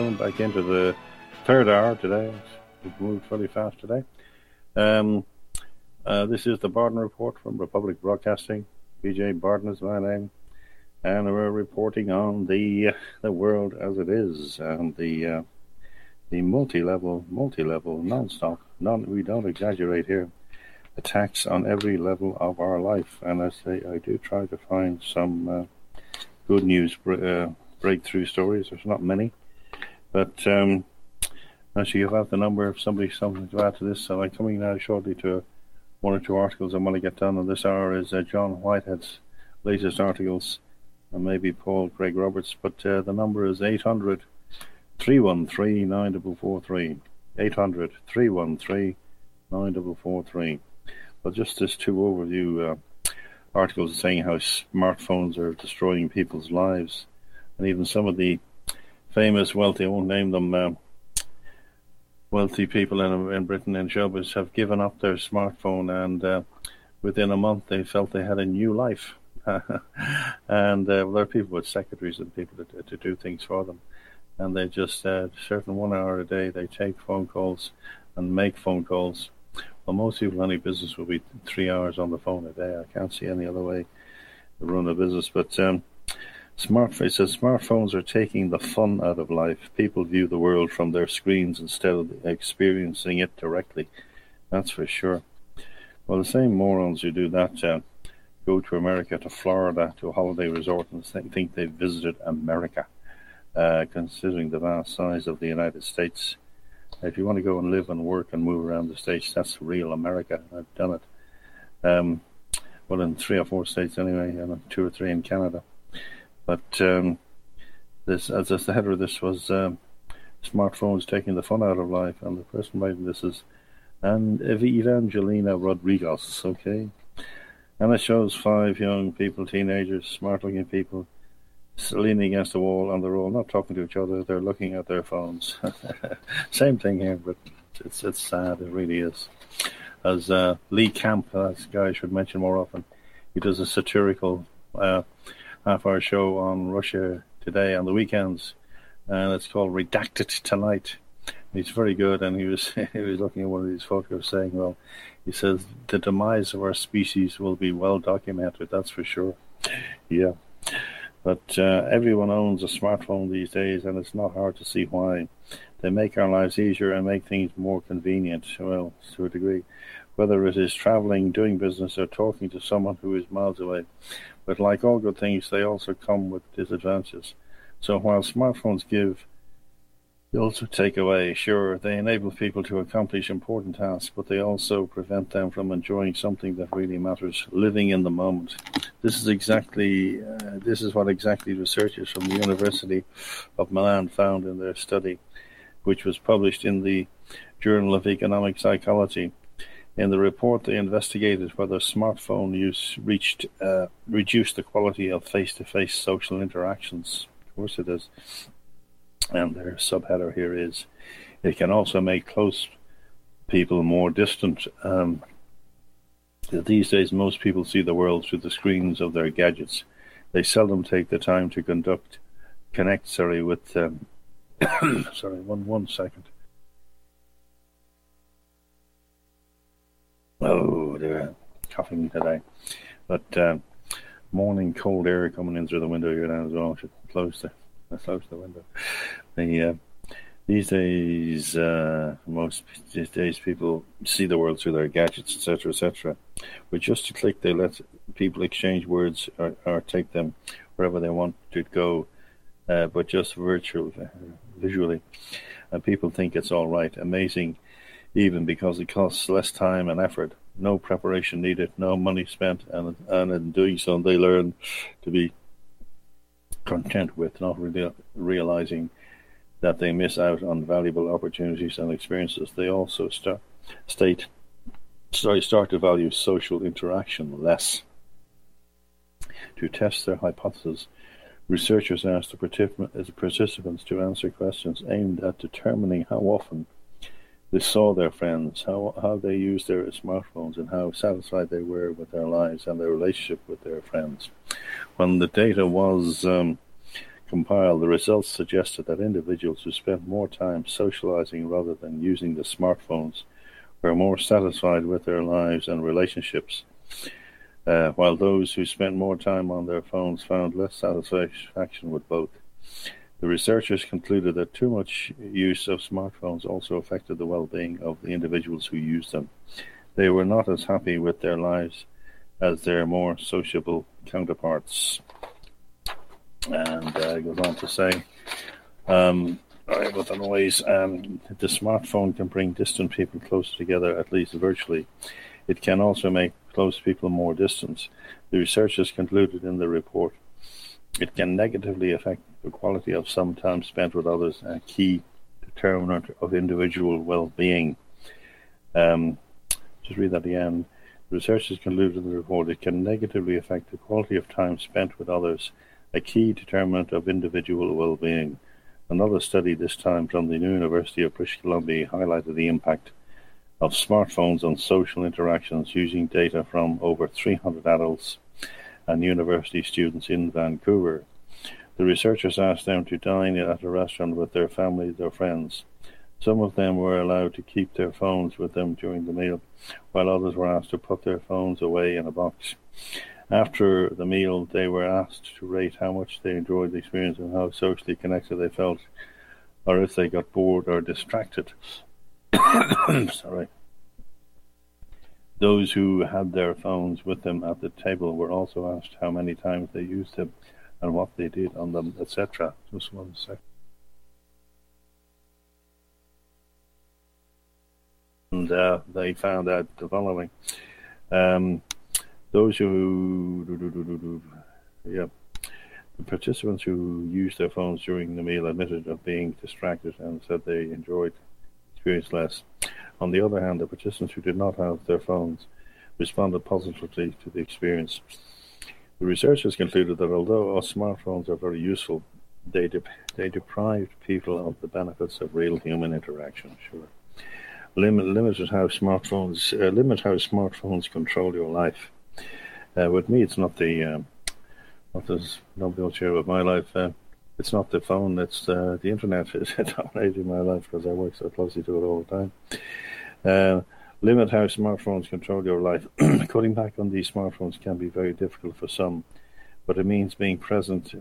Coming back into the third hour today. We've moved really fast today. This is the Barden Report from Republic Broadcasting. BJ Barden is my name. And we're reporting on the world as it is, and the multi-level, non-stop, we don't exaggerate here, attacks on every level of our life. And I do try to find some good news breakthrough stories. There's not many, but as you have the number, if something to add to this, so I'm coming now shortly to one or two articles I want to get done on this hour is John Whitehead's latest articles, and maybe Paul Craig Roberts, but the number is 800-313-9443, 800-313-9443. Well, just this two overview articles saying how smartphones are destroying people's lives, and even some of the famous wealthy, I won't name them, wealthy people in Britain and showbiz have given up their smartphone, and within a month they felt they had a new life. And there are people with secretaries and people to do things for them, and they just certain 1 hour a day they take phone calls and make phone calls. Well, most people, any business will be 3 hours on the phone a day. I can't see any other way to run a business. But it says smartphones are taking the fun out of life. People view the world from their screens instead of experiencing it directly. That's for sure. Well, the same morons who do that go to America, to Florida, to a holiday resort, and think they've visited America, considering the vast size of the United States. If you want to go and live and work and move around the States, that's real America. I've done it. Well, in 3 or 4 states anyway, and 2 or 3 in Canada. But this, as the header of this was, smartphones taking the fun out of life, and the person writing this is Evangelina Rodriguez, okay? And it shows 5 young people, teenagers, smart-looking people, leaning against the wall on the roll, not talking to each other. They're looking at their phones. Same thing here, but it's sad. It really is. As Lee Camp, that guy I should mention more often, he does a satirical half-hour show on Russia Today on the weekends, and it's called Redacted Tonight. He's very good, and he was looking at one of these photos saying, well, he says, the demise of our species will be well documented, that's for sure. Yeah. But everyone owns a smartphone these days, and it's not hard to see why. They make our lives easier and make things more convenient, well, to a degree. Whether it is traveling, doing business, or talking to someone who is miles away. But like all good things, they also come with disadvantages. So while smartphones give, they also take away. Sure, they enable people to accomplish important tasks, but they also prevent them from enjoying something that really matters, living in the moment. This is what researchers from the University of Milan found in their study, which was published in the Journal of Economic Psychology. In the report, they investigated whether smartphone use reduced the quality of face-to-face social interactions. Of course it is. And their subheader here is, it can also make close people more distant. These days, most people see the world through the screens of their gadgets. They seldom take the time to connect with sorry, one second. Oh, they're coughing today. But morning cold air coming in through the window here now as well. I should close the window. These days, people see the world through their gadgets, etc., etc. With just a click, they let people exchange words or take them wherever they want to go, but just visually. And people think it's all right. Amazing, even because it costs less time and effort. No preparation needed, no money spent, and in doing so, they learn to be content with, not really realizing that they miss out on valuable opportunities and experiences. They also start to value social interaction less. To test their hypothesis, researchers asked the participants to answer questions aimed at determining how often they saw their friends, how they used their smartphones, and how satisfied they were with their lives and their relationship with their friends. When the data was compiled, the results suggested that individuals who spent more time socializing rather than using the smartphones were more satisfied with their lives and relationships, while those who spent more time on their phones found less satisfaction with both. The researchers concluded that too much use of smartphones also affected the well-being of the individuals who used them. They were not as happy with their lives as their more sociable counterparts. And it goes on to say, with the noise, the smartphone can bring distant people closer together, at least virtually. It can also make close people more distant. The researchers concluded in the report, it can negatively affect the quality of some time spent with others, a key determinant of individual well-being. Just read that again. The researchers concluded in the report, it can negatively affect the quality of time spent with others, a key determinant of individual well-being. Another study, this time from the University of British Columbia, highlighted the impact of smartphones on social interactions using data from over 300 adults and university students in Vancouver. The researchers asked them to dine at a restaurant with their families or friends. Some of them were allowed to keep their phones with them during the meal, while others were asked to put their phones away in a box. After the meal, they were asked to rate how much they enjoyed the experience and how socially connected they felt, or if they got bored or distracted. Sorry. Those who had their phones with them at the table were also asked how many times they used them and what they did on them, etc. Just one second. And they found out the following. Those the participants who used their phones during the meal admitted of being distracted and said they enjoyed the experience less. On the other hand, the participants who did not have their phones responded positively to the experience. The researchers concluded that although our smartphones are very useful, they deprived people of the benefits of real human interaction. Sure. Limit how smartphones control your life. With me, it's not the nobody will share with my life. It's not the phone; it's the internet is dominating my life because I work so closely to it all the time. Limit how smartphones control your life. Cutting back on these smartphones can be very difficult for some, but it means being present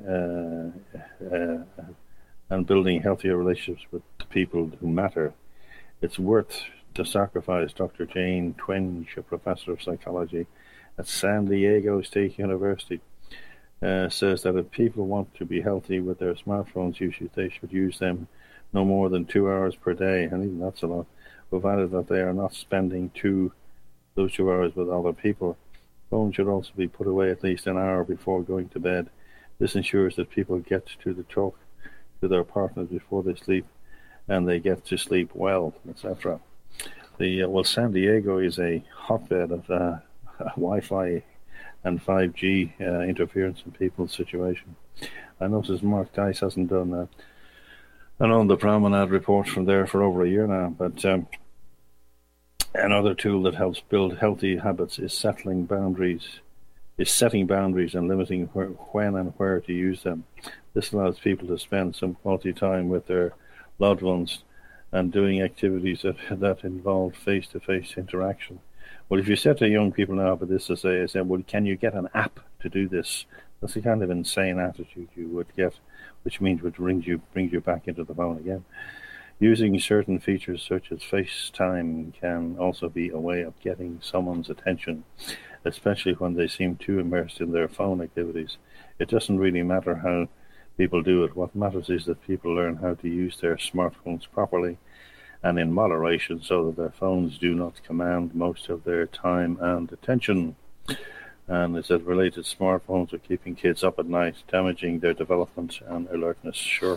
and building healthier relationships with the people who matter. It's worth the sacrifice. Dr. Jane Twenge, a professor of psychology at San Diego State University, says that if people want to be healthy with their smartphones, they should use them no more than 2 hours per day, and even that's a lot, provided that they are not spending those 2 hours with other people. Phones should also be put away at least an hour before going to bed. This ensures that people get to talk to their partners before they sleep, and they get to sleep well, etc. San Diego is a hotbed of Wi-Fi and 5G interference in people's situation. I noticed Mark Dice hasn't done an On the Promenade report from there for over a year now, but another tool that helps build healthy habits is setting boundaries and limiting when and where to use them. This allows people to spend some quality time with their loved ones and doing activities that involve face-to-face interaction. Well, if you said to young people now about this, I say, well, can you get an app to do this? That's the kind of insane attitude you would get, which means it brings you back into the phone again. Using certain features such as FaceTime can also be a way of getting someone's attention, especially when they seem too immersed in their phone activities. It doesn't really matter how people do it. What matters is that people learn how to use their smartphones properly and in moderation so that their phones do not command most of their time and attention. And it said related smartphones are keeping kids up at night, damaging their development and alertness. Sure.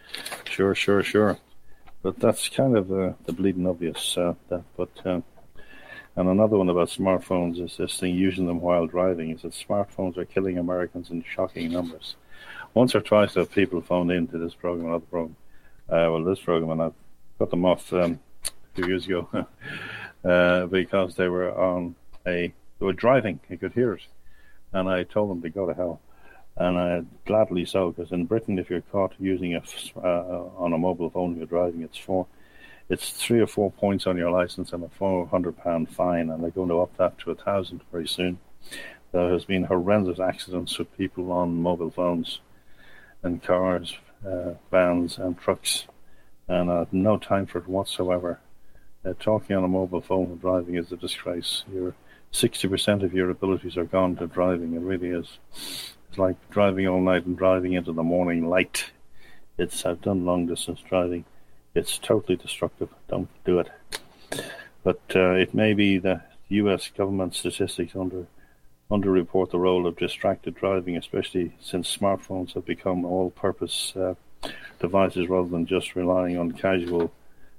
But that's kind of the bleeding obvious. And another one about smartphones is this thing, using them while driving, is that smartphones are killing Americans in shocking numbers. Once or twice have people phoned into this program and other program. This program, and I've cut them off a few years ago because they were driving. You could hear it. And I told them to go to hell. And gladly so, because in Britain, if you're caught using on a mobile phone you're driving, it's 3 or 4 points on your license and a £400 fine, and they're going to up that to 1,000 very soon. There has been horrendous accidents with people on mobile phones and cars, vans and trucks, and I have no time for it whatsoever. Talking on a mobile phone and driving is a disgrace. 60% of your abilities are gone to driving. It really is. It's like driving all night and driving into the morning light. I've done long distance driving. It's totally destructive. Don't do it. But it may be that U.S. government statistics underreport the role of distracted driving, especially since smartphones have become all-purpose devices rather than just relying on casual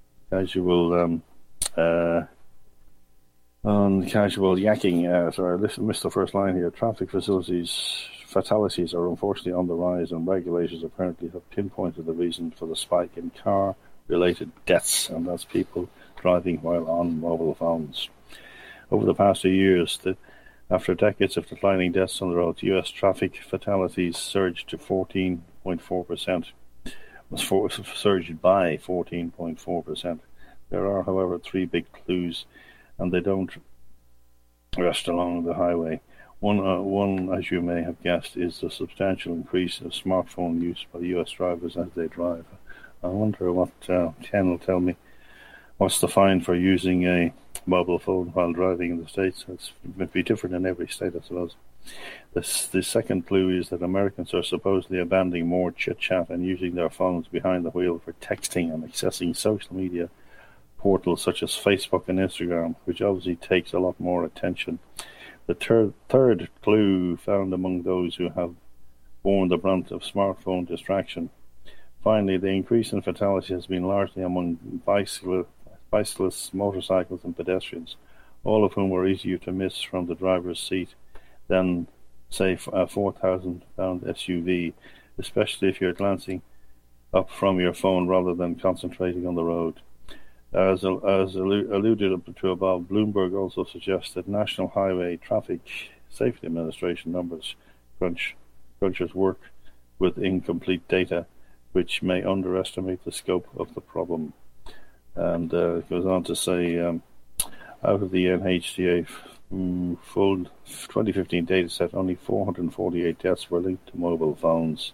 yakking. Sorry, I missed the first line here. Traffic fatalities are unfortunately on the rise, and regulators apparently have pinpointed the reason for the spike in car-related deaths, and that's people driving while on mobile phones. Over the past 2 years, after decades of declining deaths on the road, U.S. traffic fatalities surged to 14.4%. Surged by 14.4%. There are, however, 3 big clues, and they don't rest along the highway. One, as you may have guessed, is the substantial increase of smartphone use by U.S. drivers as they drive. I wonder what Ken will tell me. What's the fine for using a mobile phone while driving in the States? It would be different in every state, I suppose. The second clue is that Americans are supposedly abandoning more chit-chat and using their phones behind the wheel for texting and accessing social media portals such as Facebook and Instagram, which obviously takes a lot more attention. The third clue found among those who have borne the brunt of smartphone distraction. Finally, the increase in fatality has been largely among bicyclists, motorcycles and pedestrians, all of whom were easier to miss from the driver's seat than, say, a 4,000-pound SUV, especially if you're glancing up from your phone rather than concentrating on the road. As alluded to above, Bloomberg also suggests that National Highway Traffic Safety Administration crunchers work with incomplete data, which may underestimate the scope of the problem. And it goes on to say, out of the NHTSA full 2015 data set, only 448 deaths were linked to mobile phones.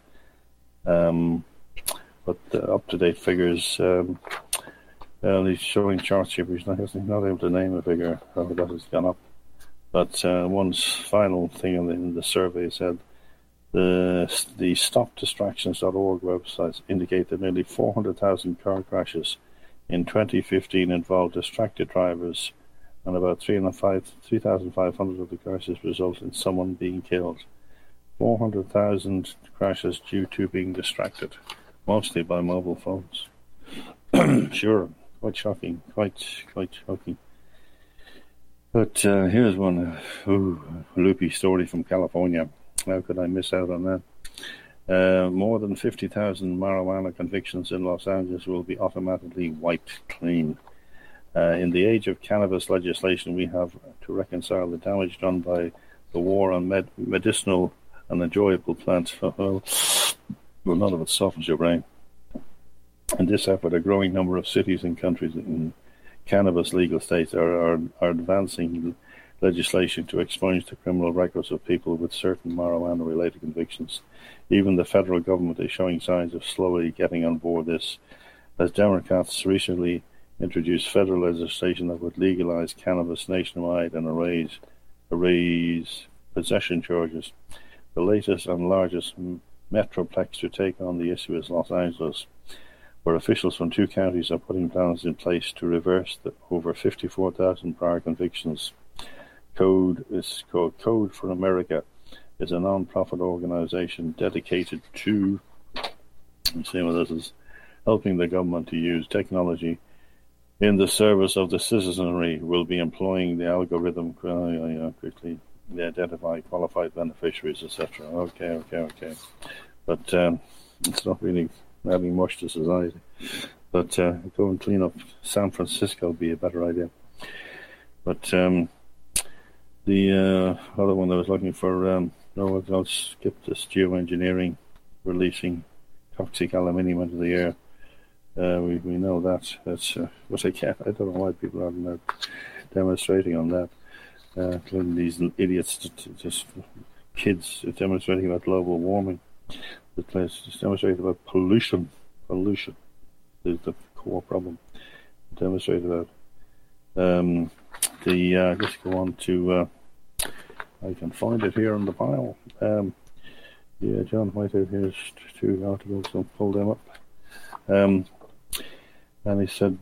But the up-to-date figures, he's showing charts here, but he's not able to name a figure that has gone up. But one final thing in the survey said, the stopdistractions.org websites indicate that nearly 400,000 car crashes in 2015 involved distracted drivers, and about 3,500 of the crashes result in someone being killed. 400,000 crashes due to being distracted, mostly by mobile phones. Sure, quite shocking, quite shocking. But here's one loopy story from California. How could I miss out on that? More than 50,000 marijuana convictions in Los Angeles will be automatically wiped clean. In the age of cannabis legislation, we have to reconcile the damage done by the war on medicinal and enjoyable plants. Well, none of it softens your brain. In this effort, a growing number of cities and countries in cannabis legal states are advancing legislation to expunge the criminal records of people with certain marijuana-related convictions. Even the federal government is showing signs of slowly getting on board this, as Democrats recently introduced federal legislation that would legalize cannabis nationwide and erase possession charges. The latest and largest metroplex to take on the issue is Los Angeles, where officials from 2 counties are putting plans in place to reverse the over 54,000 prior convictions. Code for America is a non-profit organization dedicated to, helping the government to use technology in the service of the citizenry. Will be employing the algorithm quickly identify qualified beneficiaries, etc. Okay. But it's not really adding much to society. But go and clean up San Francisco would be a better idea. But the other one I was looking for, No, I'll skip this geoengineering, releasing toxic aluminium into the air. We know that. That's but I don't know why people aren't demonstrating on that, including these idiots, just kids demonstrating about global warming. The place is demonstrating about pollution. Pollution is the core problem. Demonstrate about. Just go on to. I can find it here in the pile. John Whitehead, here's two articles. I'll pull them up. And he said,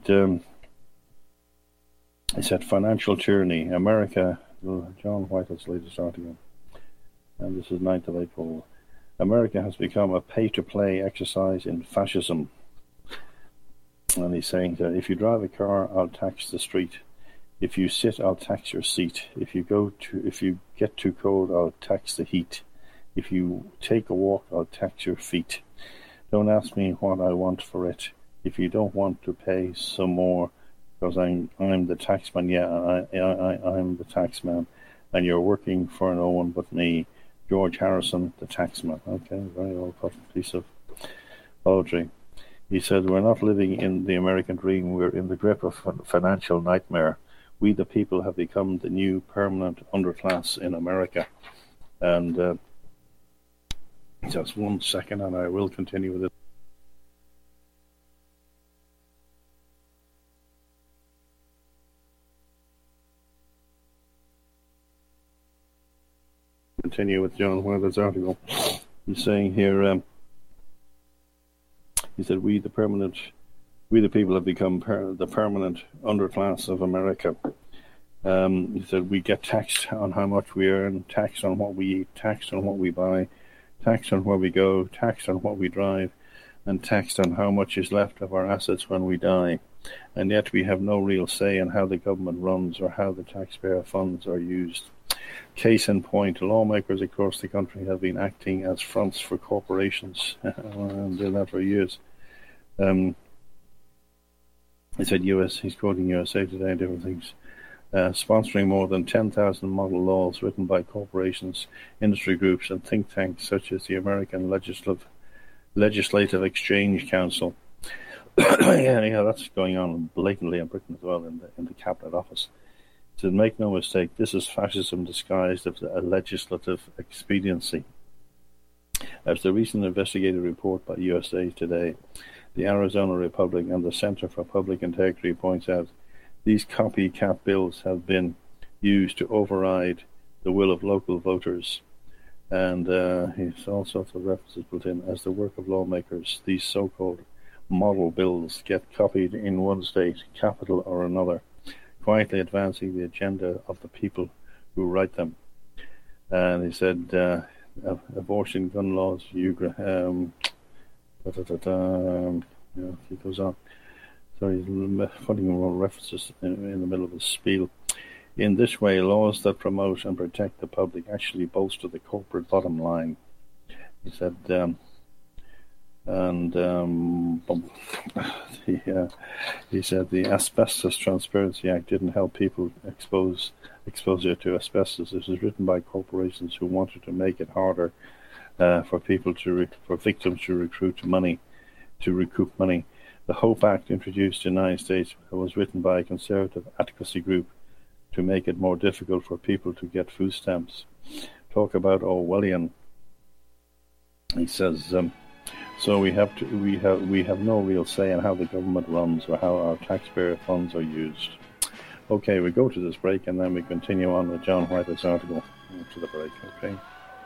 financial tyranny, America. John Whitehead's latest article, and this is 9th of April. America has become a pay-to-play exercise in fascism. And he's saying that if you drive a car, I'll tax the street. If you sit, I'll tax your seat. If you get too cold, I'll tax the heat. If you take a walk, I'll tax your feet. Don't ask me what I want for it. If you don't want to pay some more, because I'm the taxman. Yeah, I'm the taxman, and you're working for no one but me, George Harrison, the taxman. Okay, very well put piece of poetry. He said, we're not living in the American dream. We're in the grip of a financial nightmare. We, the people, have become the new permanent underclass in America. And just 1 second, and I will continue with it. Continue with John Whitehead's article. He's saying here, he said, we the people have become the permanent underclass of America. He said, we get taxed on how much we earn, taxed on what we eat, taxed on what we buy, taxed on where we go, taxed on what we drive, and taxed on how much is left of our assets when we die. And yet we have no real say in how the government runs or how the taxpayer funds are used. Case in point, lawmakers across the country have been acting as fronts for corporations and doing that for years. He said he's quoting USA Today and different things, sponsoring more than 10,000 model laws written by corporations, industry groups and think tanks such as the American Legislative Exchange Council. yeah, that's going on blatantly in Britain as well in the Cabinet Office. To make no mistake, this is fascism disguised as a legislative expediency. As the recent investigative report by USA Today, the Arizona Republic and the Center for Public Integrity points out, these copycat bills have been used to override the will of local voters. And he's all sorts of references put in. As the work of lawmakers, these so-called model bills get copied in one state, capital or another, quietly advancing the agenda of the people who write them. And he said, abortion, gun laws, he goes on. So he's putting more references in the middle of his spiel. In this way, laws that promote and protect the public actually bolster the corporate bottom line. He said, he said the Asbestos Transparency Act didn't help people exposure to asbestos. This was written by corporations who wanted to make it harder for victims to recoup money. The HOPE Act, introduced in the United States, was written by a conservative advocacy group to make it more difficult for people to get food stamps. Talk about Orwellian. He says, so we have no real say in how the government runs or how our taxpayer funds are used. Okay, we go to this break and then we continue on with John Whitehead's article after the break. Okay.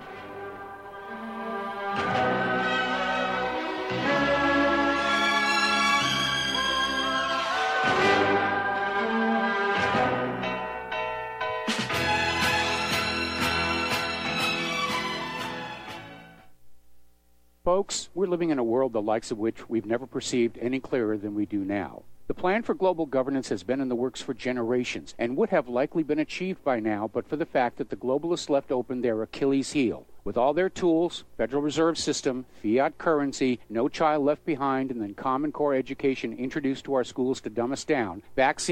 Folks, we're living in a world the likes of which we've never perceived any clearer than we do now. The plan for global governance has been in the works for generations and would have likely been achieved by now but for the fact that the globalists left open their Achilles heel. With all their tools, Federal Reserve System, fiat currency, no child left behind, and then Common Core education introduced to our schools to dumb us down, vaccines,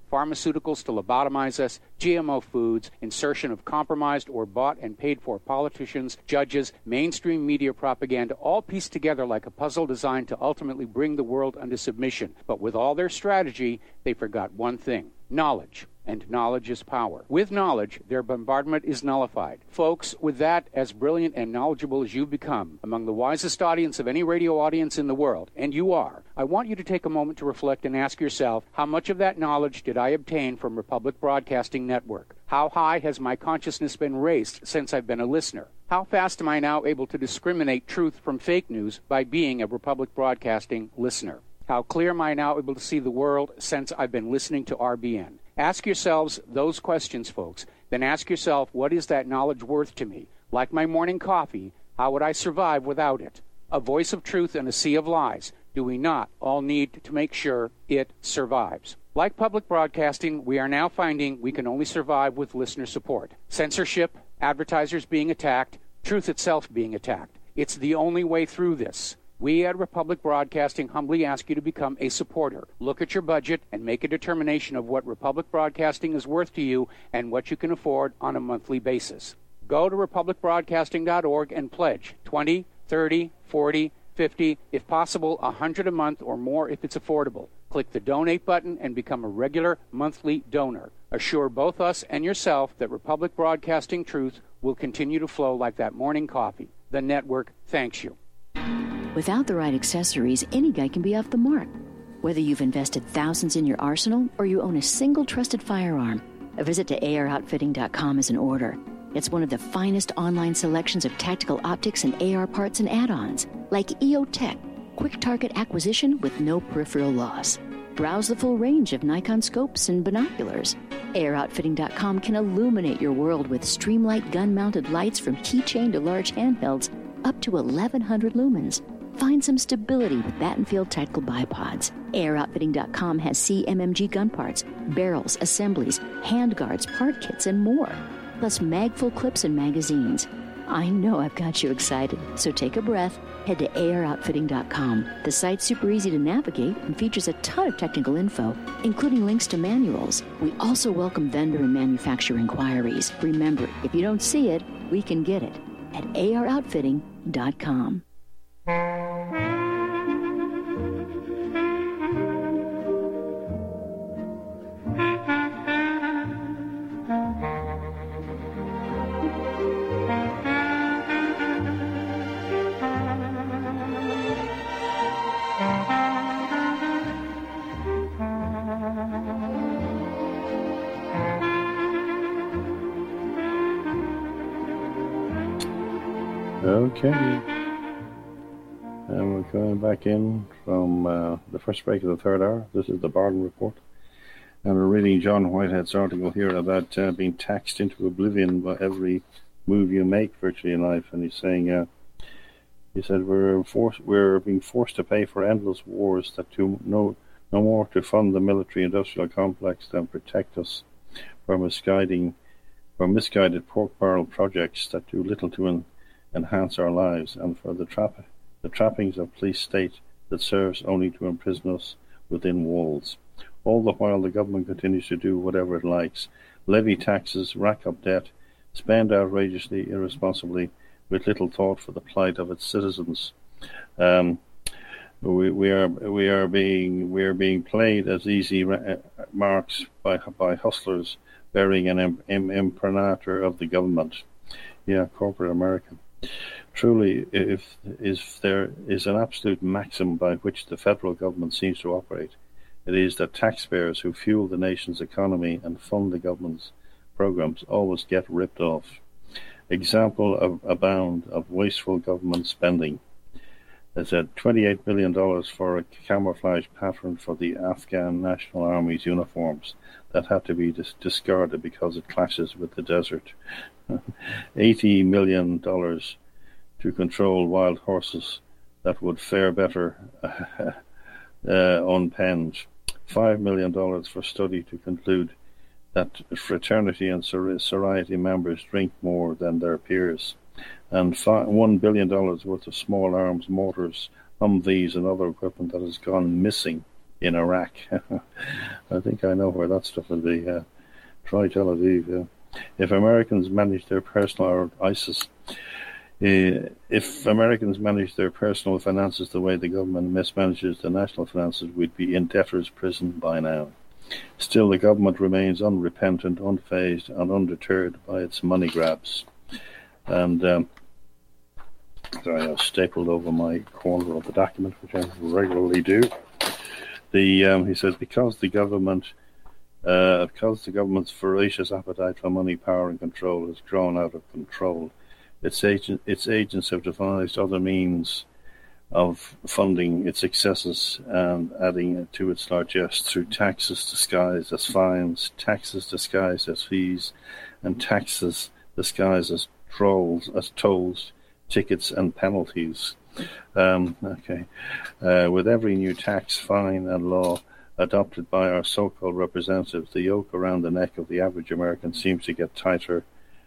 pharmaceuticals to lobotomize us, GMO foods, insertion of compromised or bought and paid for politicians, judges, mainstream media propaganda, all pieced together like a puzzle designed to ultimately bring the world under submission. But with all their strategy, they forgot one thing: knowledge. And knowledge is power. With knowledge, their bombardment is nullified. Folks, with that, as brilliant and knowledgeable as you've become, among the wisest audience of any radio audience in the world, and you are, I want you to take a moment to reflect and ask yourself, how much of that knowledge did I obtain from Republic Broadcasting Network? How high has my consciousness been raised since I've been a listener? How fast am I now able to discriminate truth from fake news by being a Republic Broadcasting listener? How clear am I now able to see the world since I've been listening to RBN? Ask yourselves those questions, folks. Then ask yourself, what is that knowledge worth to me? Like my morning coffee, how would I survive without it? A voice of truth in a sea of lies. Do we not all need to make sure it survives? Like public broadcasting, we are now finding we can only survive with listener support. Censorship, advertisers being attacked, truth itself being attacked. It's the only way through this. We at Republic Broadcasting humbly ask you to become a supporter. Look at your budget and make a determination of what Republic Broadcasting is worth to you and what you can afford on a monthly basis. Go to republicbroadcasting.org and pledge $20, $30, $40, $50, if possible, $100 a month or more if it's affordable. Click the donate button and become a regular monthly donor. Assure both us and yourself that Republic Broadcasting truth will continue to flow like that morning coffee. The network thanks you. Without the right accessories, any guy can be off the mark. Whether you've invested thousands in your arsenal or you own a single trusted firearm, a visit to AROutfitting.com is in order. It's one of the finest online selections of tactical optics and AR parts and add-ons, like EOTech, quick target acquisition with no peripheral loss. Browse the full range of Nikon scopes and binoculars. AROutfitting.com can illuminate your world with Streamlight gun-mounted lights from keychain to large handhelds up to 1,100 lumens. Find some stability with Battenfield Tactical Bipods. AROutfitting.com has CMMG gun parts, barrels, assemblies, handguards, part kits, and more. Plus mag-full clips and magazines. I know I've got you excited, so take a breath. Head to AROutfitting.com. The site's super easy to navigate and features a ton of technical info, including links to manuals. We also welcome vendor and manufacturer inquiries. Remember, if you don't see it, we can get it at AROutfitting.com. Okay. And we're going back in from the first break of the third hour. This is the Barden Report. And we're reading John Whitehead's article here about being taxed into oblivion by every move you make virtually in life. And he's saying, he said, we're being forced to pay for endless wars that do no more to fund the military-industrial complex than protect us from misguided pork barrel projects that do little to enhance our lives, and for the trappings of police state that serves only to imprison us within walls. All the while the government continues to do whatever it likes, levy taxes, rack up debt, spend outrageously, irresponsibly, with little thought for the plight of its citizens. We are being played as easy marks by hustlers bearing an imprimatur of the government. Yeah, corporate America. Truly, if there is an absolute maxim by which the federal government seems to operate, it is that taxpayers who fuel the nation's economy and fund the government's programs always get ripped off. Example abound of wasteful government spending. There's $28 million for a camouflage pattern for the Afghan National Army's uniforms that had to be discarded because it clashes with the desert. $80 million to control wild horses that would fare better unpenned. $5 million for study to conclude that fraternity and sorority members drink more than their peers. And $1 billion worth of small arms, mortars, Humvees and other equipment that has gone missing in Iraq. I think I know where that stuff will be. Try Tel Aviv. If Americans manage their personal, or ISIS, if Americans manage their personal finances the way the government mismanages the national finances, we'd be in debtor's prison by now. Still, the government remains unrepentant, unfazed, and undeterred by its money grabs. And sorry, I stapled over my corner of the document, which I regularly do. He says, because the government's voracious appetite for money, power, and control has grown out of control, its agents have devised other means of funding its excesses and adding to its largesse through taxes disguised as fines, taxes disguised as fees, and taxes disguised as tolls, tickets, and penalties. With every new tax, fine, and law adopted by our so-called representatives, the yoke around the neck of the average American seems to get tighter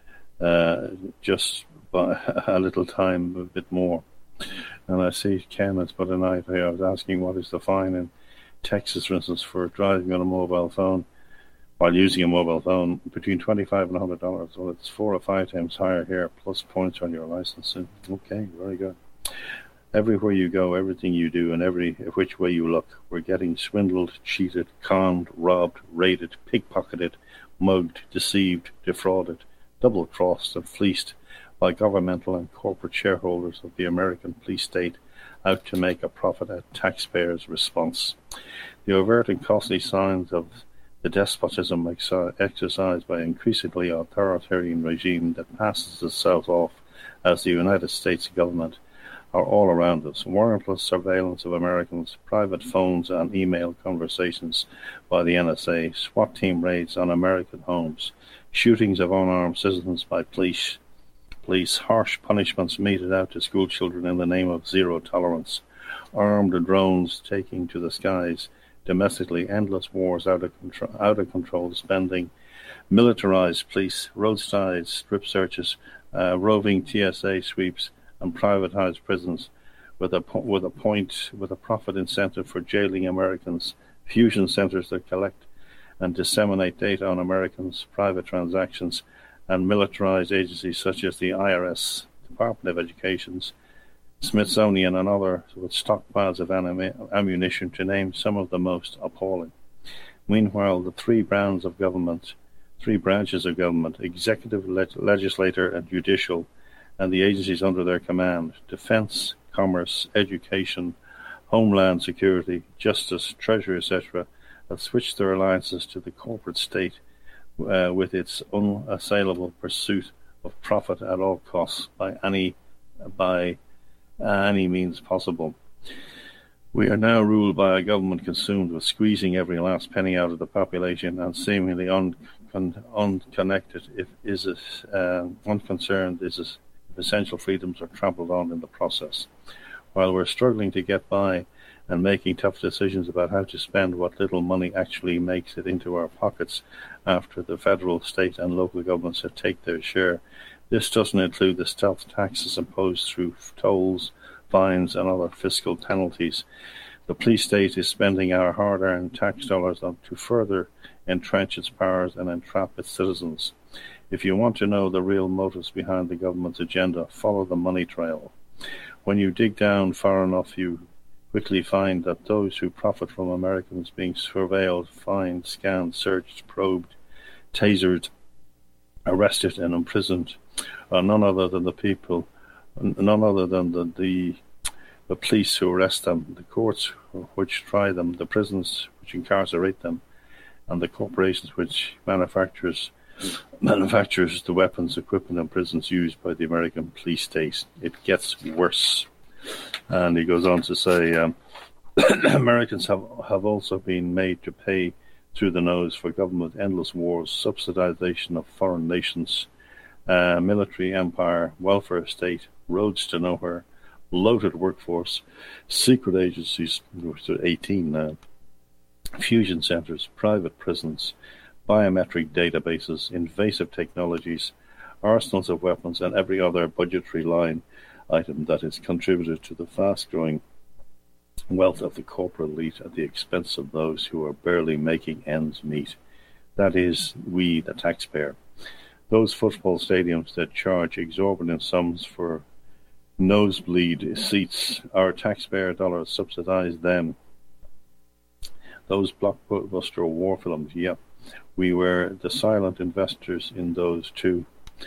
just by a little time, a bit more. And I see Ken has put a note here. I was asking what is the fine in Texas, for instance, for driving on a mobile phone while using a mobile phone, between $25 and $100. Well, it's 4 or 5 times higher here, plus points on your license. Okay, very good. Everywhere you go, everything you do, and every which way you look, we're getting swindled, cheated, conned, robbed, raided, pickpocketed, mugged, deceived, defrauded, double-crossed, and fleeced by governmental and corporate shareholders of the American police state out to make a profit at taxpayers' response. The overt and costly signs of the despotism exercised by an increasingly authoritarian regime that passes itself off as the United States government are all around us. Warrantless surveillance of Americans, private phones and email conversations by the NSA, SWAT team raids on American homes, shootings of unarmed citizens by police, harsh punishments meted out to school children in the name of zero tolerance, armed drones taking to the skies, domestically endless wars out of control spending, militarized police, roadside strip searches, roving TSA sweeps, and privatized prisons with a profit incentive for jailing Americans, fusion centers that collect and disseminate data on Americans' private transactions, and militarized agencies such as the IRS, Department of Education, Smithsonian, and others with stockpiles of ammunition, to name some of the most appalling. Meanwhile, the three branches of government, executive, legislature, and judicial, and the agencies under their command, defense, commerce, education, homeland security, justice, treasury, etc., have switched their alliances to the corporate state with its unassailable pursuit of profit at all costs by any means possible. We are now ruled by a government consumed with squeezing every last penny out of the population and seemingly unconcerned if essential freedoms are trampled on in the process. While we're struggling to get by and making tough decisions about how to spend what little money actually makes it into our pockets after the federal, state, and local governments have taken their share, this doesn't include the stealth taxes imposed through tolls, fines, and other fiscal penalties. The police state is spending our hard-earned tax dollars to further entrench its powers and entrap its citizens. If you want to know the real motives behind the government's agenda, follow the money trail. When you dig down far enough, you quickly find that those who profit from Americans being surveilled, fined, scanned, searched, probed, tasered, arrested, and imprisoned are none other than the police who arrest them, the courts which try them, the prisons which incarcerate them, and the corporations which manufactures the weapons, equipment, and prisons used by the American police state. It gets worse. And he goes on to say, Americans have also been made to pay through the nose for government endless wars, subsidization of foreign nations, military empire, welfare state, roads to nowhere, bloated workforce, secret agencies, which are 18 now, fusion centers, private prisons, biometric databases, invasive technologies, arsenals of weapons, and every other budgetary line item that is contributed to the fast-growing wealth of the corporate elite at the expense of those who are barely making ends meet. That is, we, the taxpayer. Those football stadiums that charge exorbitant sums for nosebleed seats, our taxpayer dollars subsidize them. Those blockbuster war films, we were the silent investors in those too.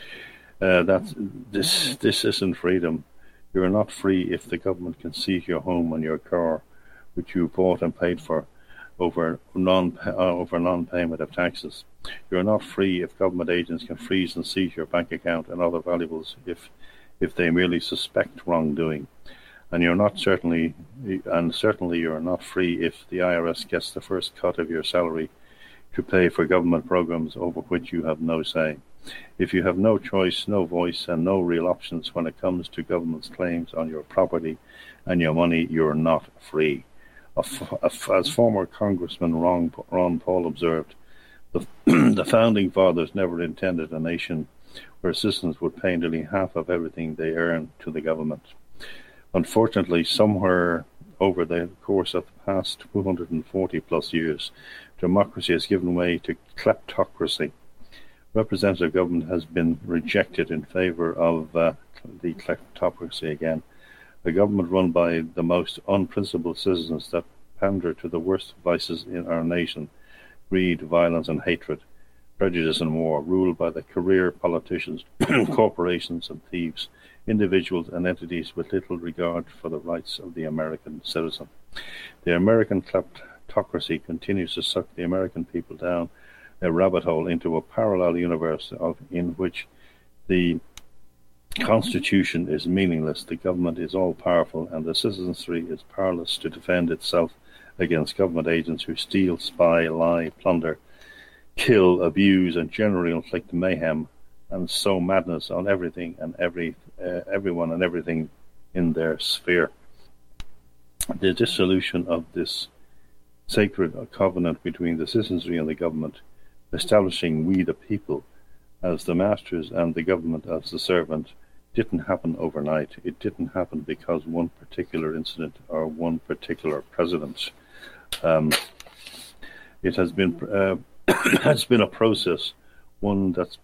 This isn't freedom. You are not free if the government can seize your home and your car, which you bought and paid for, over non-payment of taxes. You are not free if government agents can freeze and seize your bank account and other valuables if they merely suspect wrongdoing. And certainly you are not free if the IRS gets the first cut of your salary to pay for government programs over which you have no say. If you have no choice, no voice, and no real options when it comes to government's claims on your property and your money, you're not free. As former Congressman Ron Paul observed, the Founding Fathers never intended a nation where citizens would pay nearly half of everything they earn to the government. Unfortunately, somewhere over the course of the past 240 plus years, democracy has given way to kleptocracy. Representative government has been rejected in favour of the kleptocracy again. A government run by the most unprincipled citizens that pander to the worst vices in our nation: greed, violence and hatred, prejudice and war, ruled by the career politicians, corporations and thieves, individuals and entities with little regard for the rights of the American citizen. The American kleptocracy continues to suck the American people down a rabbit hole into a parallel universe in which the Constitution is meaningless, the government is all-powerful, and the citizenry is powerless to defend itself against government agents who steal, spy, lie, plunder, kill, abuse, and generally inflict mayhem and sow madness on everything and everyone and everything in their sphere. The dissolution of this sacred covenant between the citizenry and the government, establishing we the people as the masters and the government as the servant, didn't happen overnight. It didn't happen because one particular incident or one particular president. It has been a process, one that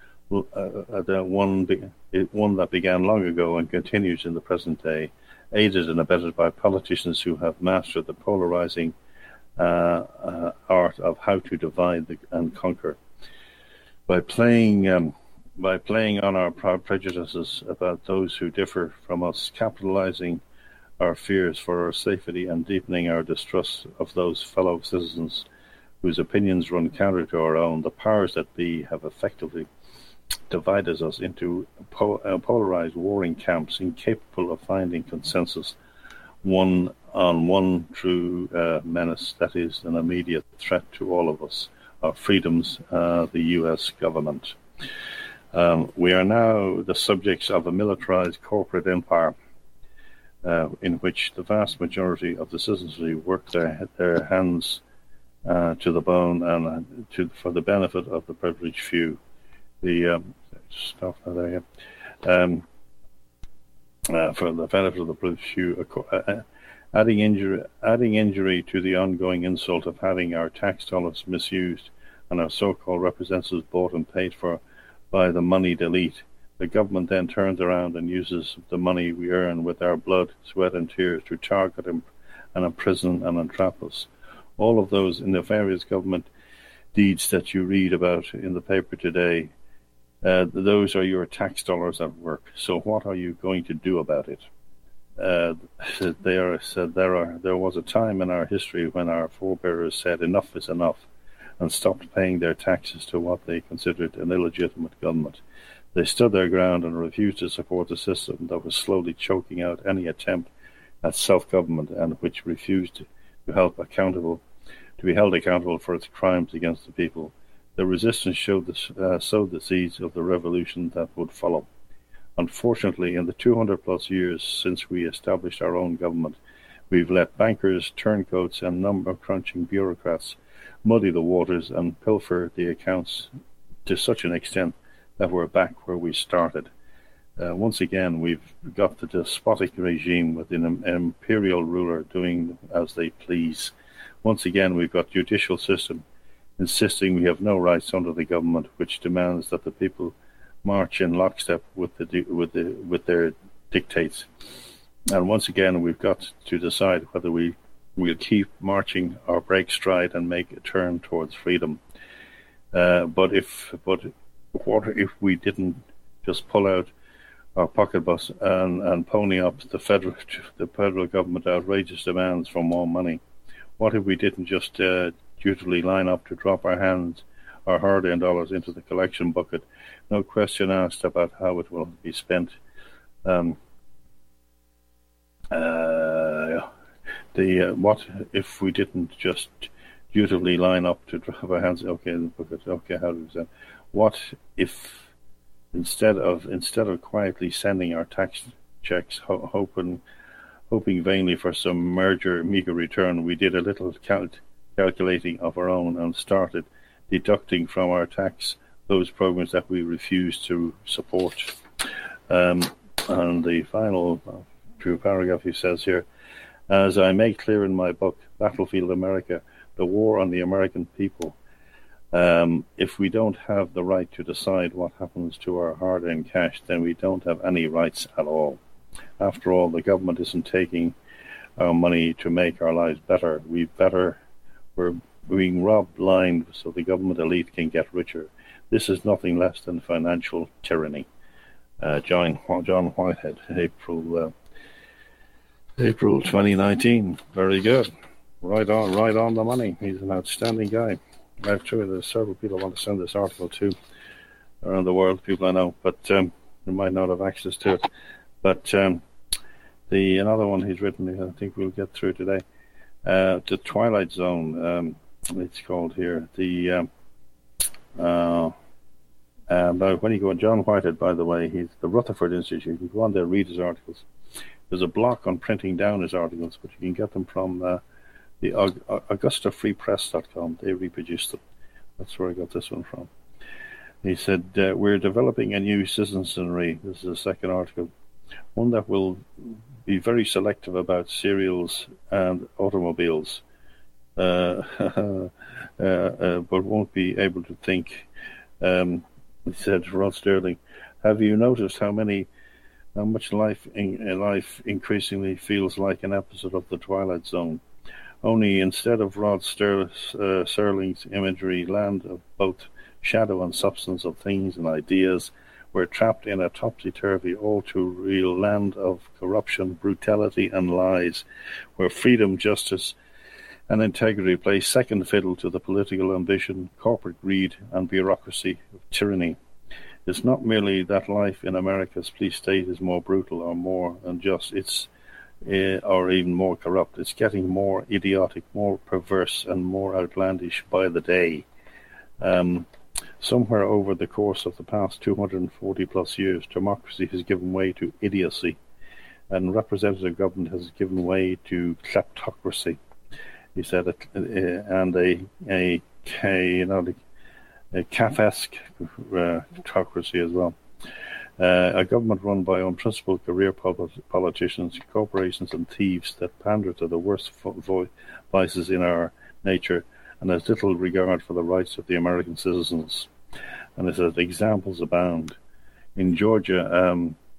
began long ago and continues in the present day, aided and abetted by politicians who have mastered the polarizing art of how to divide and conquer. By playing on our prejudices about those who differ from us, capitalizing our fears for our safety and deepening our distrust of those fellow citizens whose opinions run counter to our own, the powers that be have effectively divided us into polarized warring camps incapable of finding consensus on one true menace that is an immediate threat to all of us, our freedoms, the U.S. government. We are now the subjects of a militarized corporate empire in which the vast majority of the citizenry work their hands to the bone and for the benefit of the privileged few. For the benefit of the privileged few, adding injury to the ongoing insult of having our tax dollars misused and our so-called representatives bought and paid for by the moneyed elite. The government then turns around and uses the money we earn with our blood, sweat and tears to target and imprison and entrap us. All of those in the various government deeds that you read about in the paper today, those are your tax dollars at work. So what are you going to do about it? There was a time in our history when our forebears said enough is enough and stopped paying their taxes to what they considered an illegitimate government. They stood their ground and refused to support a system that was slowly choking out any attempt at self-government and which refused to be held accountable for its crimes against the people. The resistance sowed the seeds of the revolution that would follow. Unfortunately, in the 200-plus years since we established our own government, we've let bankers, turncoats, and number-crunching bureaucrats muddy the waters and pilfer the accounts to such an extent that we're back where we started. Once again, we've got the despotic regime with an imperial ruler doing as they please. Once again, we've got judicial system insisting we have no rights under the government, which demands that the people march in lockstep with their dictates. And once again, we've got to decide whether we'll keep marching or break stride and make a turn towards freedom. But what if we didn't just pull out our pocketbooks and pony up the federal government outrageous demands for more money? What if we didn't just dutifully line up to drop our hard-earned dollars into the collection bucket, no question asked about how it will be spent? What if we didn't just dutifully line up to drop our hands? Okay, the bucket. Okay, how do we say? What if instead of quietly sending our tax checks, hoping vainly for some meager return, we did a little calculating of our own and started deducting from our tax those programs that we refuse to support? And the final few paragraph he says here, as I make clear in my book, Battlefield America, the war on the American people, if we don't have the right to decide what happens to our hard-earned cash, then we don't have any rights at all. After all, the government isn't taking our money to make our lives better. We're being robbed blind so the government elite can get richer. This is nothing less than financial tyranny. John Whitehead, April 2019. Very good. Right on the money. He's an outstanding guy. I'm sure there's several people want to send this article to around the world, people I know, but they might not have access to it. But another one he's written, I think we'll get through today, The Twilight Zone, it's called here. When you go on John Whitehead, by the way, he's the Rutherford Institute. You can go on there, read his articles. There's a block on printing down his articles, but you can get them from the AugustaFreePress.com. They reproduced them. That's where I got this one from. He said, we're developing a new citizenry. This is the second article. One that will be very selective about cereals and automobiles, but won't be able to think. He said, Rod Sterling, have you noticed how much life increasingly feels like an episode of The Twilight Zone? Only instead of Rod Serling's imagery, land of both shadow and substance of things and ideas, we're trapped in a topsy-turvy, all-too-real land of corruption, brutality, and lies, where freedom, justice, and integrity play second fiddle to the political ambition, corporate greed, and bureaucracy of tyranny. It's not merely that life in America's police state is more brutal or more unjust, or even more corrupt. It's getting more idiotic, more perverse, and more outlandish by the day. Somewhere over the course of the past 240 plus years, democracy has given way to idiocy, and representative government has given way to kleptocracy. He said, and a Kafkaesque autocracy as well. A government run by unprincipled career politicians, corporations, and thieves that pander to the worst vices in our nature and has little regard for the rights of the American citizens. And it says examples abound. In Georgia,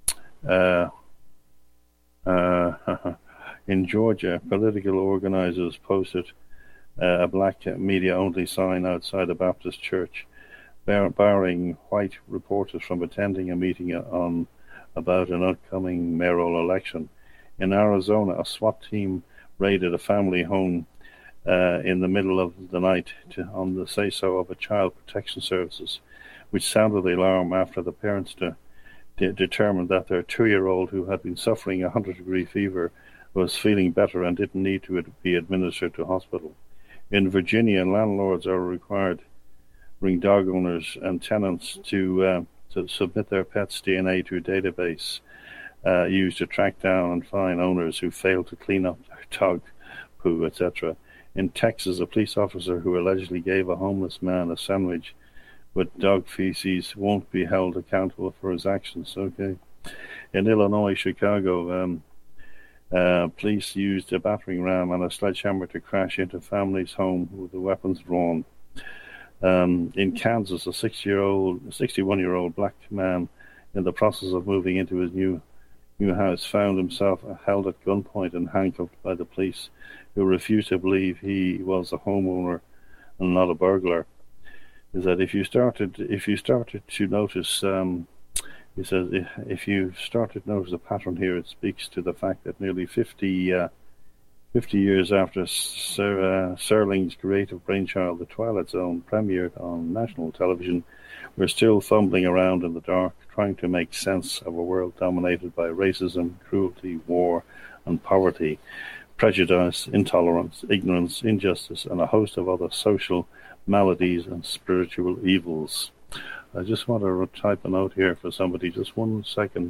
political organizers posted a black media-only sign outside a Baptist church, barring white reporters from attending a meeting about an upcoming mayoral election. In Arizona, a SWAT team raided a family home in the middle of the night on the say-so of a child protection services, which sounded the alarm after the parents determined that their 2-year-old, who had been suffering a 100-degree fever, was feeling better and didn't need to be administered to hospital. In Virginia, landlords are required to bring dog owners and tenants to submit their pets' DNA to a database used to track down and fine owners who fail to clean up their dog poo, etc. In Texas, a police officer who allegedly gave a homeless man a sandwich with dog feces won't be held accountable for his actions. Okay. In Illinois, Chicago, police used a battering ram and a sledgehammer to crash into families' home with the weapons drawn. In Kansas, a 61-year-old black man, in the process of moving into his new house, found himself held at gunpoint and handcuffed by the police, who refused to believe he was a homeowner and not a burglar. Is that if you started to notice, he says, if you started to notice a pattern here, it speaks to the fact that nearly 50 years after Serling's creative brainchild, The Twilight Zone, premiered on national television, we're still fumbling around in the dark, trying to make sense of a world dominated by racism, cruelty, war, and poverty, prejudice, intolerance, ignorance, injustice, and a host of other social maladies and spiritual evils. I just want to type a note here for somebody. Just 1 second.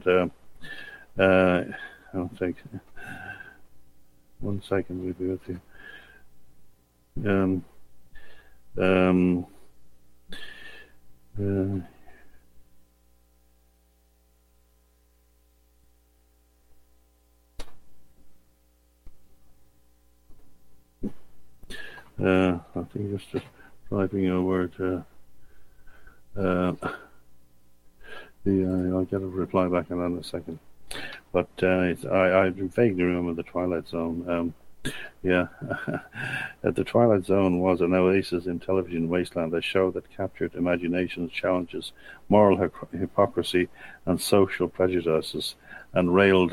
I'll take 1 second. We'll be with you. I think just typing a word. I'll get a reply back on that in a second. But I vaguely remember The Twilight Zone. The Twilight Zone was an oasis in television wasteland, a show that captured imagination's challenges, moral hypocrisy, and social prejudices, and railed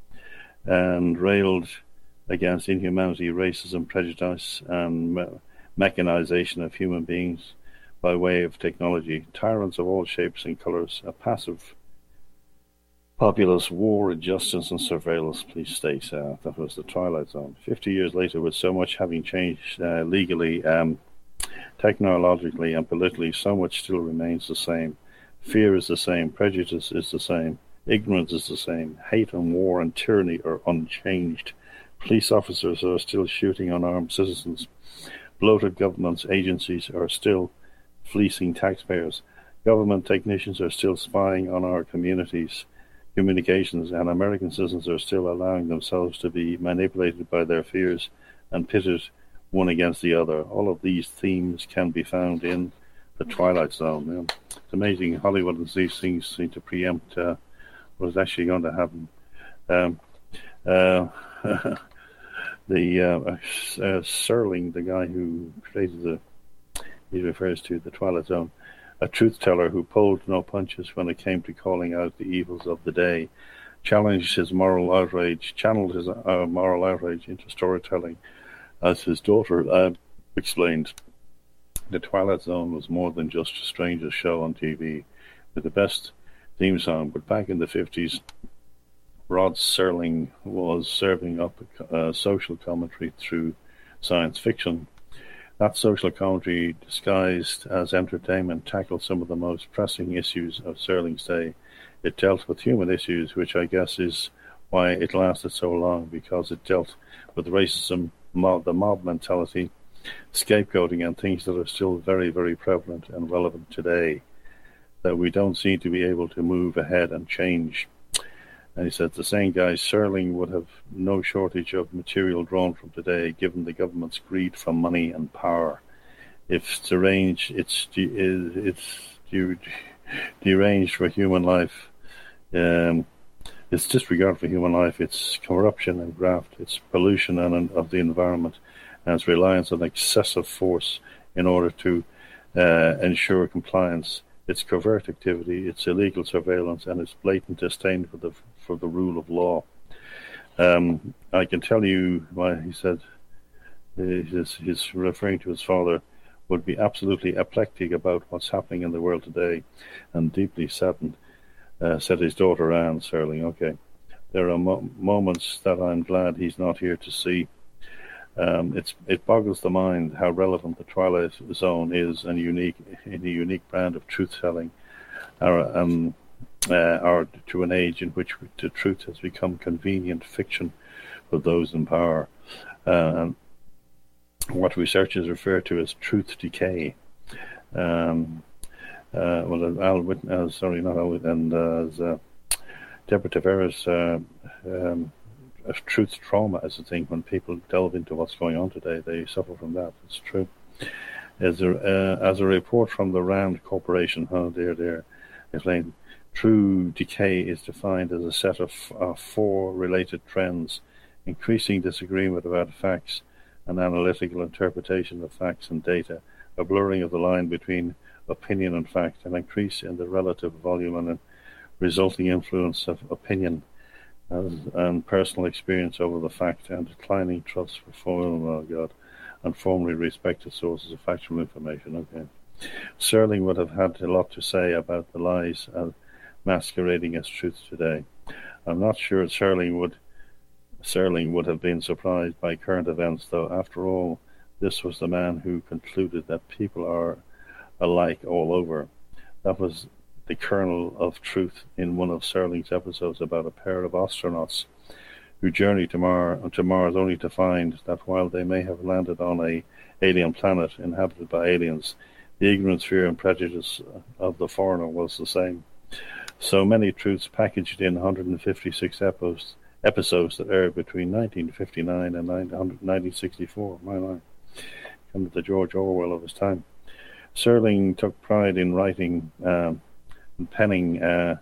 against inhumanity, racism, prejudice, and mechanization of human beings by way of technology. Tyrants of all shapes and colors, a passive populous, war, injustice, and surveillance, police state. That was The Twilight Zone. 50 years later, with so much having changed legally, technologically, and politically, so much still remains the same. Fear is the same, prejudice is the same, ignorance is the same, hate and war and tyranny are unchanged. Police officers are still shooting unarmed citizens. Bloated government agencies are still fleecing taxpayers. Government technicians are still spying on our communications, and American citizens are still allowing themselves to be manipulated by their fears and pitted one against the other. All of these themes can be found in The Twilight Zone. It's amazing. Hollywood and these things seem to preempt what is actually going to happen. Serling, the guy who created he refers to The Twilight Zone, a truth teller who pulled no punches when it came to calling out the evils of the day, channeled his moral outrage into storytelling. As his daughter explained, The Twilight Zone was more than just a stranger's show on TV with the best theme song, but back in the 50s, Rod Serling was serving up social commentary through science fiction. That social commentary, disguised as entertainment, tackled some of the most pressing issues of Serling's day. It dealt with human issues, which I guess is why it lasted so long, because it dealt with racism, the mob mentality, scapegoating, and things that are still very, very prevalent and relevant today, that we don't seem to be able to move ahead and change. And he said the same guy, Serling, would have no shortage of material drawn from today, given the government's greed for money and power. If it's deranged, it's deranged for human life. It's disregard for human life. It's corruption and graft. It's pollution of the environment, and it's reliance on excessive force in order to ensure compliance. It's covert activity, it's illegal surveillance, and it's blatant disdain for the rule of law. I can tell you why he said he's referring to his father, would be absolutely apoplectic about what's happening in the world today, and deeply saddened, said his daughter Anne Serling. Okay, there are moments that I'm glad he's not here to see. It boggles the mind how relevant The Twilight Zone is, and in a unique brand of truth-telling, or to an age in which the truth has become convenient fiction for those in power. What researchers refer to as truth decay. Deborah Tavera's truth trauma is a thing. When people delve into what's going on today, they suffer from that. It's true. As a report from the Rand Corporation, explained, true decay is defined as a set of 4 related trends: increasing disagreement about facts, an analytical interpretation of facts and data, a blurring of the line between opinion and fact, an increase in the relative volume and resulting influence of opinion and personal experience over the fact, and declining trust for formally respected sources of factual information. Okay. Serling would have had a lot to say about the lies masquerading as truth today. I'm not sure Serling would have been surprised by current events, though. After all, this was the man who concluded that people are alike all over. That was the kernel of truth in one of Serling's episodes about a pair of astronauts who journey to Mars only to find that while they may have landed on an alien planet inhabited by aliens, the ignorance, fear and prejudice of the foreigner was the same. So many truths packaged in 156 episodes that aired between 1959 and 1964. My. Kind of the George Orwell of his time. Serling took pride in writing and penning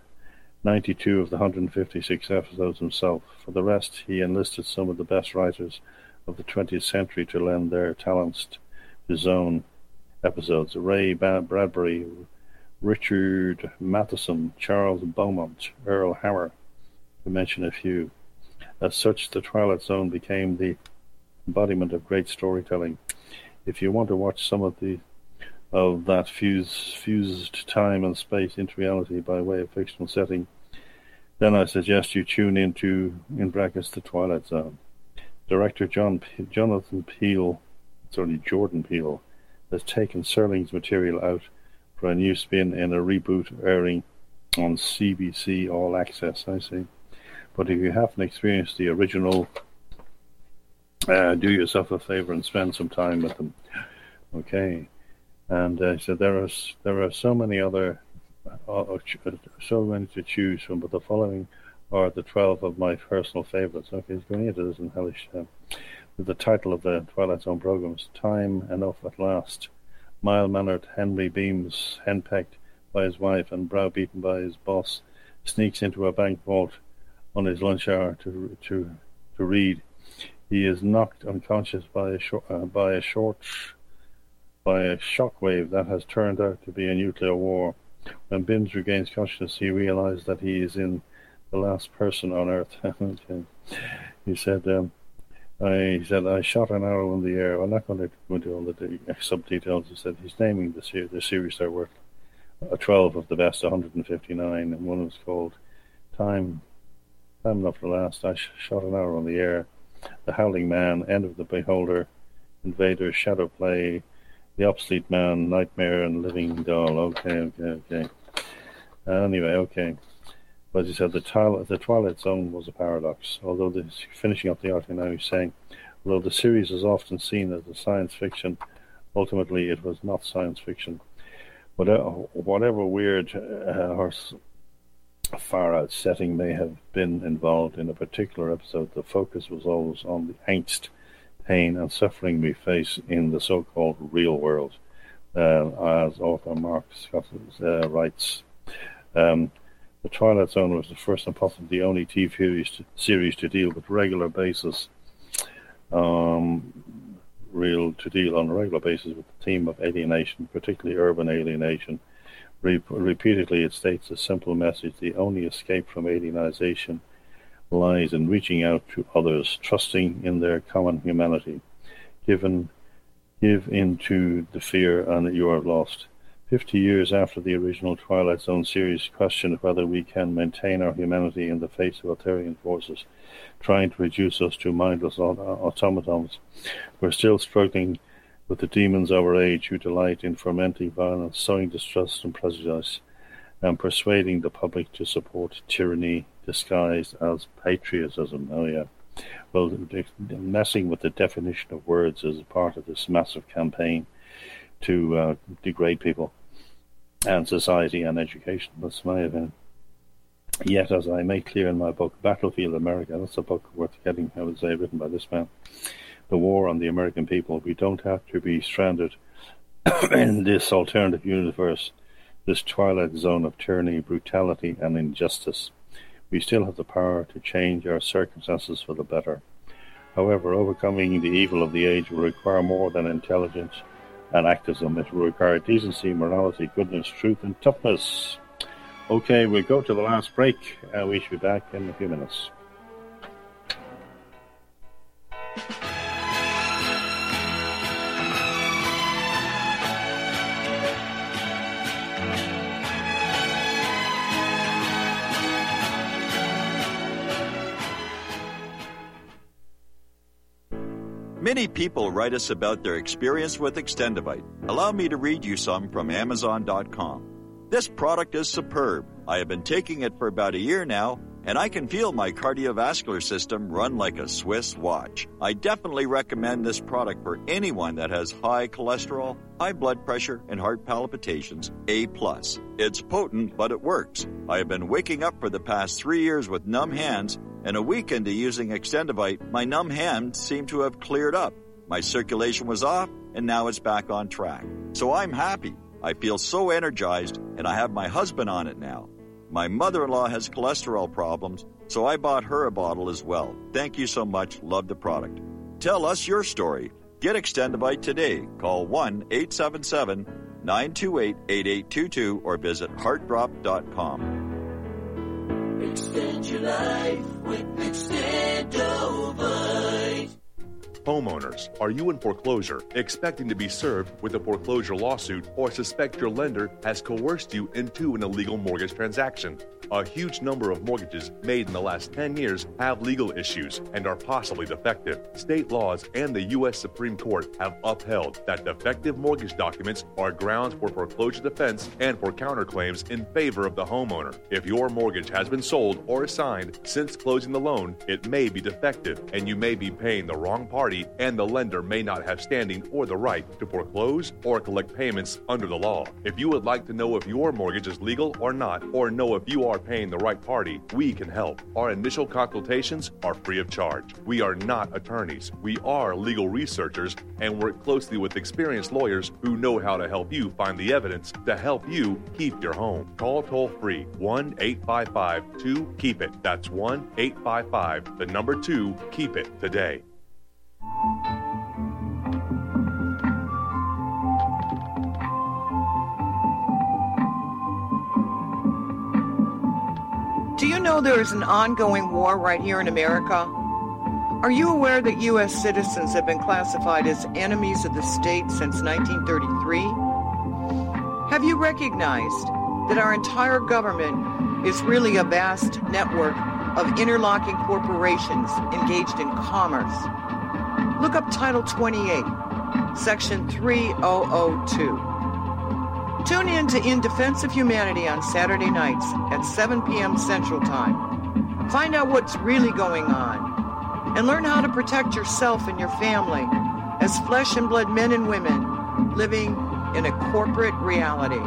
92 of the 156 episodes himself. For the rest, he enlisted some of the best writers of the 20th century to lend their talents to his own episodes. Ray Bradbury, Richard Matheson, Charles Beaumont, Earl Hammer, to mention a few. As such, The Twilight Zone became the embodiment of great storytelling. If you want to watch some of that fused time and space into reality by way of fictional setting, then I suggest you tune into, in brackets, The Twilight Zone. Director Jordan Peele has taken Serling's material out for a new spin in a reboot airing on CBC All Access, I see. But if you haven't experienced the original, do yourself a favor and spend some time with them. Okay. And so there are so many to choose from, but the following are the 12 of my personal favorites. Okay, he's going into this in hellish. The title of the Twilight Zone program is Time Enough at Last. Mild-mannered Henry Beams, henpecked by his wife and browbeaten by his boss, sneaks into a bank vault on his lunch hour to read. He is knocked unconscious by a shockwave that has turned out to be a nuclear war. When Bims regains consciousness, he realizes that he is in the last person on Earth. Okay. He said, I shot an arrow in the air. I'm not going to go into all the sub-details. He said he's naming the series there were 12 of the best, 159, and one was called Time Enough to Last. I shot an arrow in the air. The Howling Man, End of the Beholder, Invader, Shadow Play, The Obsolete Man, Nightmare, and Living Doll. Okay. Anyway, okay. But as he said, the Twilight Zone was a paradox. Although finishing up the article now, he's saying, although the series is often seen as a science fiction, ultimately it was not science fiction. Whatever weird or far-out setting may have been involved in a particular episode, the focus was always on the angst, pain, and suffering we face in the so-called real world, as author Mark Scott writes. The Twilight Zone was the first and possibly the only TV series to deal with regular basis, deal on a regular basis with the theme of alienation, particularly urban alienation. Repeatedly, it states a simple message: the only escape from alienization lies in reaching out to others, trusting in their common humanity. Give in to the fear, and you are lost. 50 years after the original Twilight Zone series questioned whether we can maintain our humanity in the face of authoritarian forces trying to reduce us to mindless automatons, we're still struggling with the demons of our age who delight in fomenting violence, sowing distrust and prejudice, and persuading the public to support tyranny disguised as patriotism. Oh yeah. Well, messing with the definition of words is part of this massive campaign to degrade people and society and education. That's my opinion. Yet, as I make clear in my book, Battlefield America, that's a book worth getting, I would say, written by this man, The War on the American People, we don't have to be stranded in this alternative universe, this twilight zone of tyranny, brutality, and injustice. We still have the power to change our circumstances for the better. However, overcoming the evil of the age will require more than intelligence and activism. It will require decency, morality, goodness, truth, and toughness. Okay, we'll go to the last break. We should be back in a few minutes. Many people write us about their experience with Extendivite. Allow me to read you some from Amazon.com. This product is superb. I have been taking it for about a year now, and I can feel my cardiovascular system run like a Swiss watch. I definitely recommend this product for anyone that has high cholesterol, high blood pressure, and heart palpitations, A+. It's potent, but it works. I have been waking up for the past 3 years with numb hands, and a week into using Extendivite, my numb hands seem to have cleared up. My circulation was off, and now it's back on track. So I'm happy. I feel so energized, and I have my husband on it now. My mother-in-law has cholesterol problems, so I bought her a bottle as well. Thank you so much. Love the product. Tell us your story. Get Extendivite today. Call 1-877-928-8822 or visit heartdrop.com. Extend your life with Extendovite. Homeowners, are you in foreclosure, expecting to be served with a foreclosure lawsuit, or suspect your lender has coerced you into an illegal mortgage transaction? A huge number of mortgages made in the last 10 years have legal issues and are possibly defective. State laws and the U.S. Supreme Court have upheld that defective mortgage documents are grounds for foreclosure defense and for counterclaims in favor of the homeowner. If your mortgage has been sold or assigned since closing the loan, it may be defective and you may be paying the wrong party, and the lender may not have standing or the right to foreclose or collect payments under the law. If you would like to know if your mortgage is legal or not, or know if you are paying the right party, we can help. Our initial consultations are free of charge. We are not attorneys. We are legal researchers and work closely with experienced lawyers who know how to help you find the evidence to help you keep your home. Call toll-free 1-855-2-KEEP-IT. That's 1-855-2-KEEP-IT today. Do you know there is an ongoing war right here in America? Are you aware that U.S. citizens have been classified as enemies of the state since 1933? Have you recognized that our entire government is really a vast network of interlocking corporations engaged in commerce? Look up Title 28, Section 3002. Tune in to In Defense of Humanity on Saturday nights at 7 p.m. Central Time. Find out what's really going on and learn how to protect yourself and your family as flesh and blood men and women living in a corporate reality.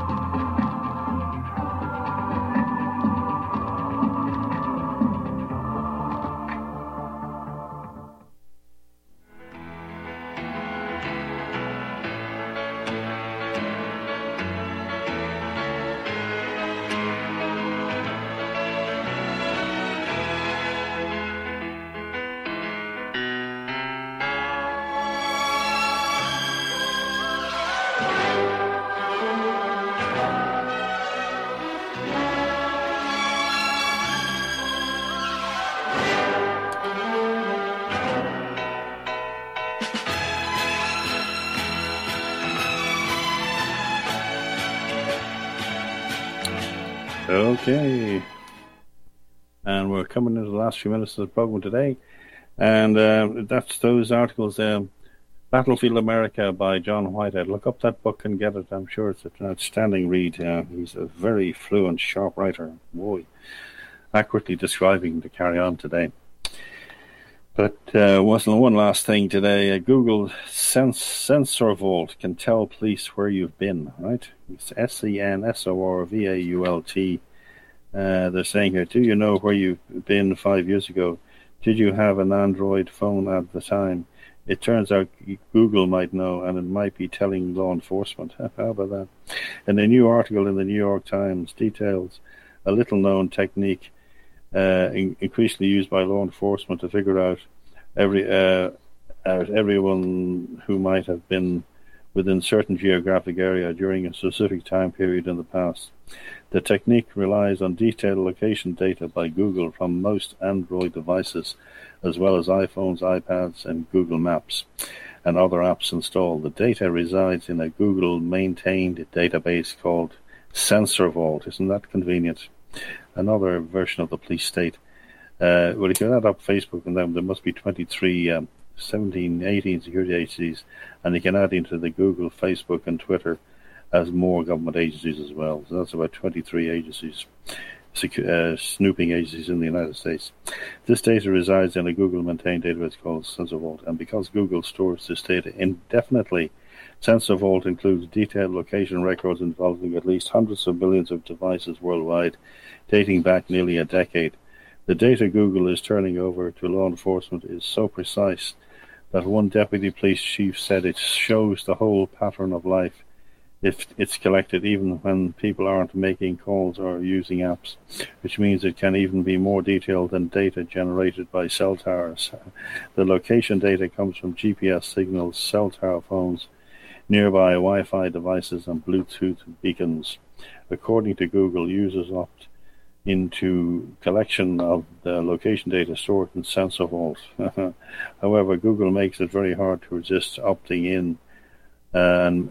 Okay, and we're coming into the last few minutes of the program today, and that's those articles. Battlefield America by John Whitehead. Look up that book and get it. I'm sure it's an outstanding read. He's a very fluent, sharp writer. Boy, accurately describing the carry on today. But wasn't one last thing today. Google Sensor Vault can tell police where you've been, right? It's SENSORVAULT. They're saying here, do you know where you've been 5 years ago? Did you have an Android phone at the time? It turns out Google might know, and it might be telling law enforcement. How about that? And a new article in the New York Times details a little-known technique increasingly used by law enforcement to figure out everyone who might have been within certain geographic area during a specific time period in the past. The technique relies on detailed location data by Google from most Android devices, as well as iPhones, iPads, and Google Maps, and other apps installed. The data resides in a Google-maintained database called Sensor Vault. Isn't that convenient? Another version of the police state. Well, if you add up Facebook and them, there must be 23, 17, 18 security agencies, and you can add into the Google, Facebook, and Twitter as more government agencies as well. So that's about 23 agencies, snooping agencies in the United States. This data resides in a Google-maintained database called Sensor Vault, and because Google stores this data indefinitely, Sensor Vault includes detailed location records involving at least hundreds of millions of devices worldwide, dating back nearly a decade. The data Google is turning over to law enforcement is so precise that one deputy police chief said it shows the whole pattern of life if it's collected even when people aren't making calls or using apps, which means it can even be more detailed than data generated by cell towers. The location data comes from GPS signals, cell tower phones, nearby Wi-Fi devices, and Bluetooth beacons. According to Google, users opt into collection of the location data stored in Sensor Vault. However, Google makes it very hard to resist opting in, and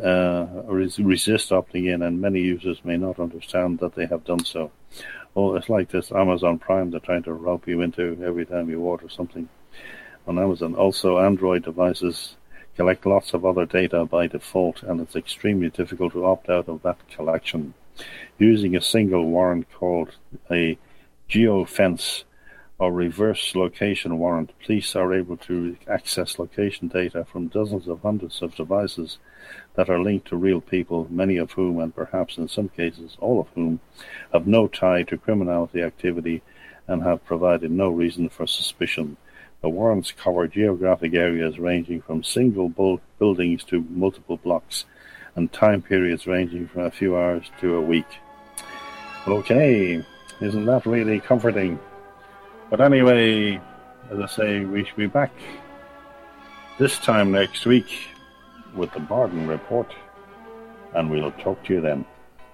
many users may not understand that they have done so. Oh, it's like this Amazon Prime they're trying to rope you into every time you order something on Amazon. Also, Android devices collect lots of other data by default, and it's extremely difficult to opt out of that collection. Using a single warrant called a geofence or reverse location warrant, police are able to access location data from dozens of hundreds of devices that are linked to real people, many of whom, and perhaps in some cases all of whom, have no tie to criminality activity and have provided no reason for suspicion. The warrants cover geographic areas ranging from single buildings to multiple blocks, and time periods ranging from a few hours to a week. Okay, isn't that really comforting? But anyway, as I say, we should be back this time next week with the Barden Report, and we'll talk to you then.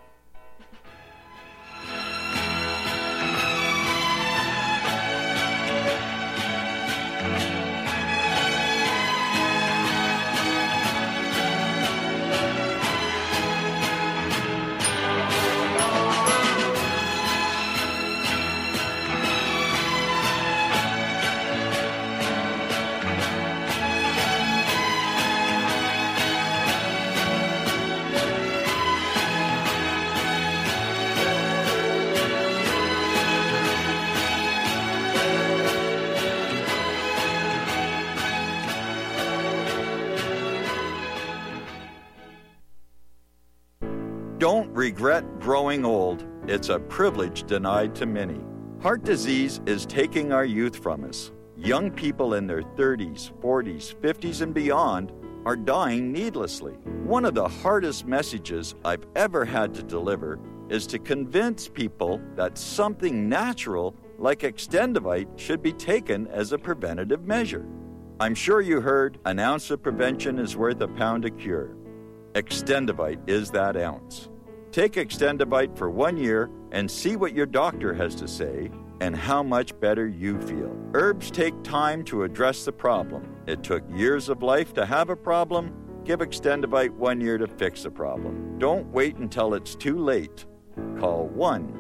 Don't regret growing old. It's a privilege denied to many. Heart disease is taking our youth from us. Young people in their 30s, 40s, 50s, and beyond are dying needlessly. One of the hardest messages I've ever had to deliver is to convince people that something natural like Extendivite should be taken as a preventative measure. I'm sure you heard an ounce of prevention is worth a pound of cure. Extendivite is that ounce. Take Extendivite for 1 year and see what your doctor has to say and how much better you feel. Herbs take time to address the problem. It took years of life to have a problem. Give Extendivite 1 year to fix the problem. Don't wait until it's too late. Call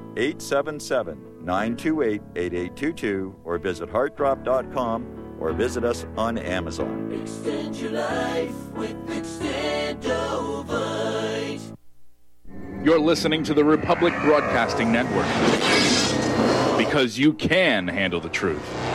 1-877-928-8822 or visit heartdrop.com or visit us on Amazon. Extend your life with Extendovite. You're listening to the Republic Broadcasting Network, because you can handle the truth.